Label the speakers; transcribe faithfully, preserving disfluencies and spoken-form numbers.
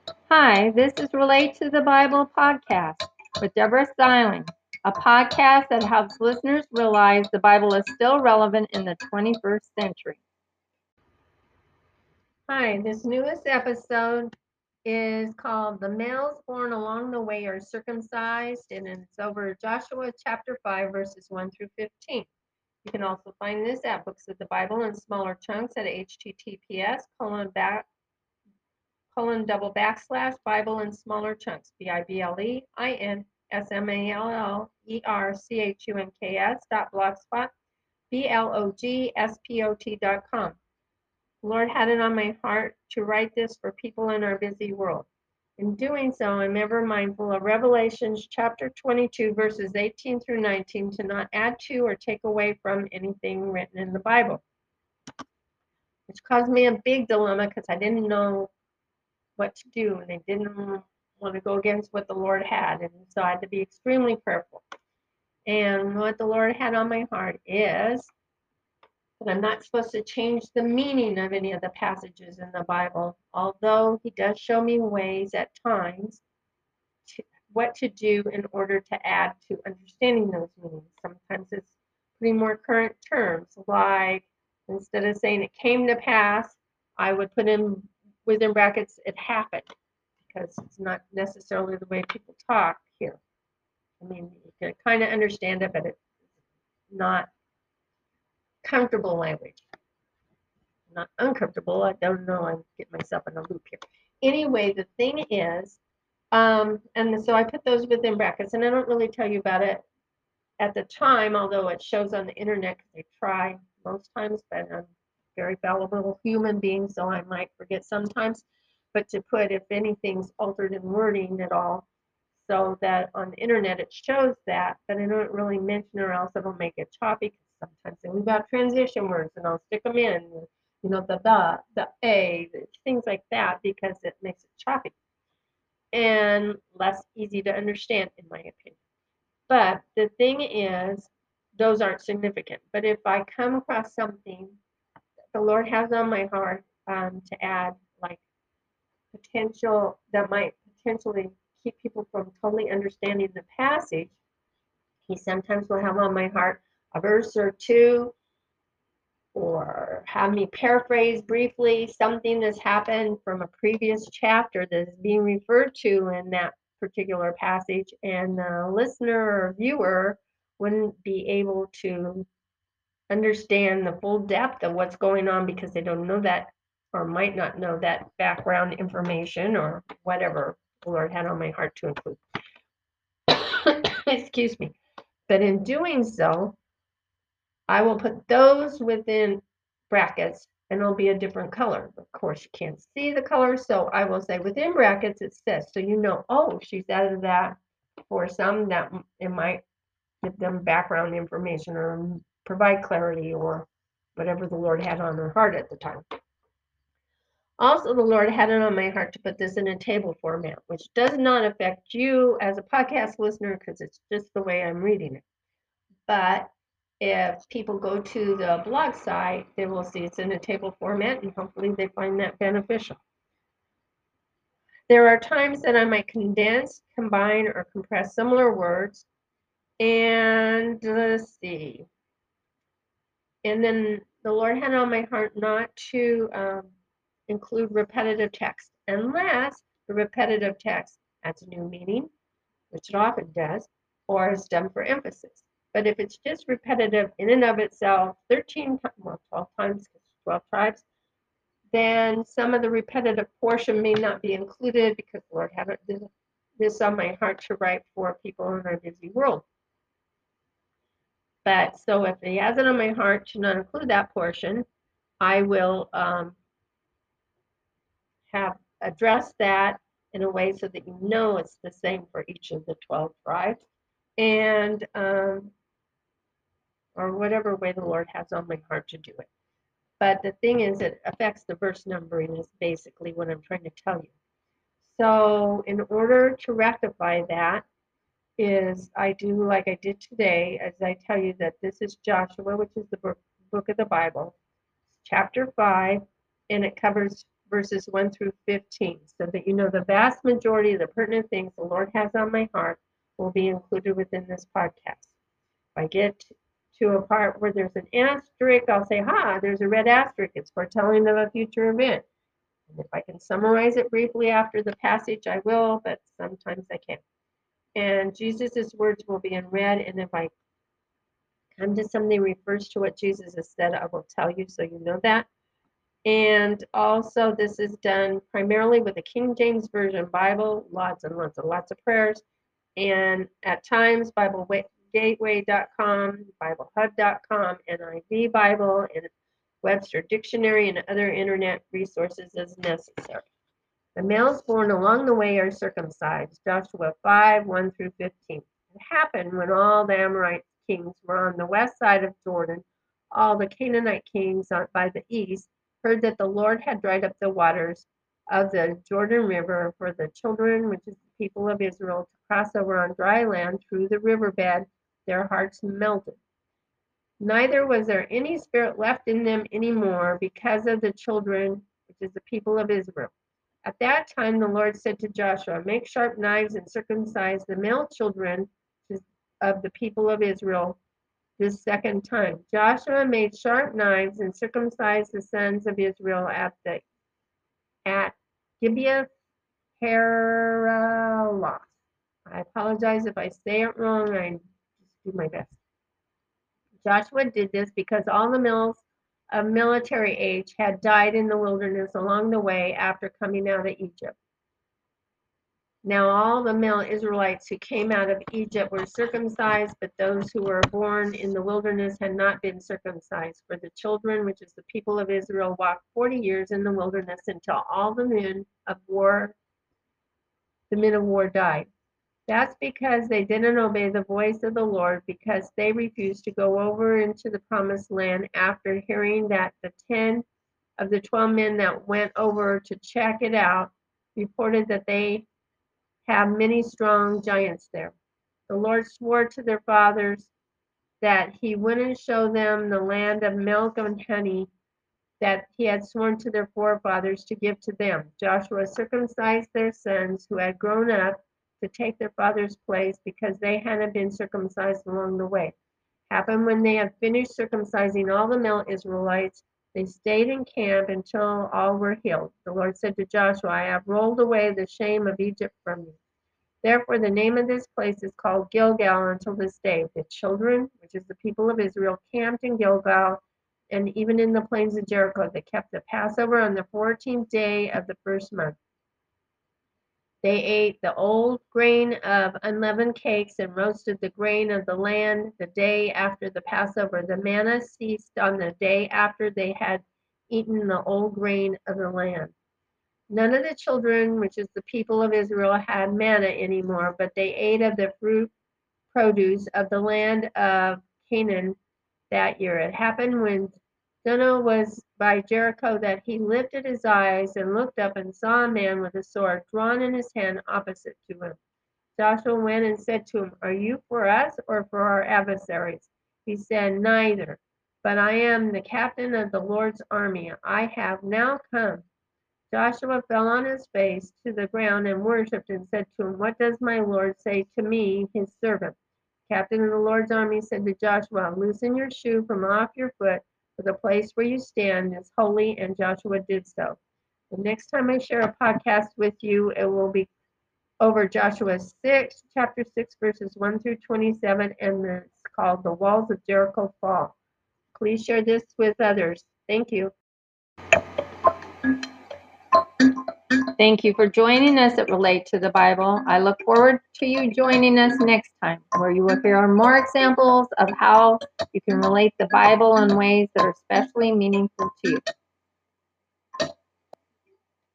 Speaker 1: Hi, this is Relate to the Bible podcast with Deborah Styling, a podcast that helps listeners realize the Bible is still relevant in the twenty-first century. Hi, this newest episode is called The Males Born Along the Way Are Circumcised, and it's over Joshua chapter five, verses one through fifteen. You can also find this at Books of the Bible in smaller chunks at https colon back colon double backslash Bible in smaller chunks, B I B L E I N S M A L L E R C H U N K S dot blogspot, B L O G S P O T dot com. The Lord had it on my heart to write this for people in our busy world. In doing so, I'm ever mindful of Revelations chapter twenty-two, verses eighteen through nineteen, to not add to or take away from anything written in the Bible, which caused me a big dilemma because I didn't know what to do, and I didn't want to go against what the Lord had, and so I had to be extremely prayerful. And what the Lord had on my heart is that I'm not supposed to change the meaning of any of the passages in the Bible, although He does show me ways at times to, what to do in order to add to understanding those meanings. Sometimes it's putting more current terms, like instead of saying it came to pass, I would put in within brackets it happened, because it's not necessarily the way people talk here. I mean, you can kind of understand it, but it's not comfortable language. Not uncomfortable. I don't know. I'm getting myself in a loop here. Anyway, the thing is, um, and so I put those within brackets, and I don't really tell you about it at the time, although it shows on the internet because they try most times, but I'm a very fallible human being, so I might forget sometimes. But to put if anything's altered in wording at all, so that on the internet it shows that, but I don't really mention or else it'll make it choppy, because sometimes they leave out transition words and I'll stick them in, you know, the the, the a, the, things like that, because it makes it choppy and less easy to understand, in my opinion. But the thing is, those aren't significant. But if I come across something that the Lord has on my heart um, to add, like potential, that might potentially keep people from totally understanding the passage, He sometimes will have on my heart a verse or two, or have me paraphrase briefly something that's happened from a previous chapter that is being referred to in that particular passage, and the listener or viewer wouldn't be able to understand the full depth of what's going on because they don't know that, or might not know that background information or whatever the Lord had on my heart to include. Excuse me. But in doing so, I will put those within brackets, and it'll be a different color. Of course, you can't see the color, so I will say within brackets it's this, so you know, oh, she's added that for some that it might give them background information or provide clarity or whatever the Lord had on her heart at the time. Also, the Lord had it on my heart to put this in a table format, which does not affect you as a podcast listener because it's just the way I'm reading it. But if people go to the blog site, they will see it's in a table format, and hopefully they find that beneficial. There are times that I might condense, combine, or compress similar words. And let's see. And then the Lord had on my heart not to um, include repetitive text unless the repetitive text adds a new meaning, which it often does, or is done for emphasis. But if it's just repetitive in and of itself, thirteen, well, twelve times, because twelve tribes, then some of the repetitive portion may not be included because the Lord had this on my heart to write for people in our busy world. But so if He has it on my heart to not include that portion, I will um, have addressed that in a way so that you know it's the same for each of the twelve tribes, and um, or whatever way the Lord has on my heart to do it. But the thing is, it affects the verse numbering is basically what I'm trying to tell you. So in order to rectify that is I do like I did today, as I tell you that this is Joshua, which is the book, book of the Bible, chapter five, and it covers verses one through fifteen, so that you know the vast majority of the pertinent things the Lord has on my heart will be included within this podcast. If I get to a part where there's an asterisk, I'll say, ha, there's a red asterisk. It's foretelling of a future event. And if I can summarize it briefly after the passage, I will, but sometimes I can't. And Jesus' words will be in red, and if I come to something refers to what Jesus has said, I will tell you so you know that. And also, this is done primarily with the King James Version Bible, lots and lots and lots of prayers. And at times, Bible Gateway dot com, Bible Hub dot com, N I V Bible, and Webster Dictionary, and other internet resources as necessary. The males born along the way are circumcised. Joshua five, one through fifteen. It happened when all the Amorite kings were on the west side of Jordan, all the Canaanite kings on, by the east, heard that the Lord had dried up the waters of the Jordan River for the children, which is the people of Israel, to cross over on dry land through the riverbed. Their hearts melted. Neither was there any spirit left in them anymore because of the children, which is the people of Israel. At that time, the Lord said to Joshua, make sharp knives and circumcise the male children of the people of Israel this second time. Joshua made sharp knives and circumcised the sons of Israel at the at Gibeah Haraloth. I apologize if I say it wrong. I just do my best. Joshua did this because all the males of military age had died in the wilderness along the way after coming out of Egypt. Now all the male Israelites who came out of Egypt were circumcised, but those who were born in the wilderness had not been circumcised. For the children, which is the people of Israel, walked forty years in the wilderness until all the men of war, the men of war died. That's because they didn't obey the voice of the Lord, because they refused to go over into the promised land after hearing that the ten of the twelve men that went over to check it out reported that they have many strong giants there. The Lord swore to their fathers that he wouldn't show them the land of milk and honey that he had sworn to their forefathers to give to them. Joshua circumcised their sons who had grown up to take their father's place because they hadn't been circumcised along the way. Happened when they had finished circumcising all the male Israelites, they stayed in camp until all were healed. The Lord said to Joshua, I have rolled away the shame of Egypt from you. Therefore, the name of this place is called Gilgal until this day. The children, which is the people of Israel, camped in Gilgal and even in the plains of Jericho. They kept the Passover on the fourteenth day of the first month. They ate the old grain of unleavened cakes and roasted the grain of the land the day after the Passover. The manna ceased on the day after they had eaten the old grain of the land. None of the children, which is the people of Israel, had manna anymore, but they ate of the fruit produce of the land of Canaan that year. It happened when Jonah was by Jericho that he lifted his eyes and looked up and saw a man with a sword drawn in his hand opposite to him. Joshua went and said to him, Are you for us or for our adversaries? He said, Neither, but I am the captain of the Lord's army. I have now come. Joshua fell on his face to the ground and worshipped and said to him, What does my Lord say to me, his servant? Captain of the Lord's army said to Joshua, Loosen your shoe from off your foot, for the place where you stand is holy, and Joshua did so. The next time I share a podcast with you, it will be over Joshua six, chapter six, verses one through twenty-seven, and it's called The Walls of Jericho Fall. Please share this with others. Thank you. Thank you for joining us at Relate to the Bible. I look forward to you joining us next time, where you will hear more examples of how you can relate the Bible in ways that are especially meaningful to you.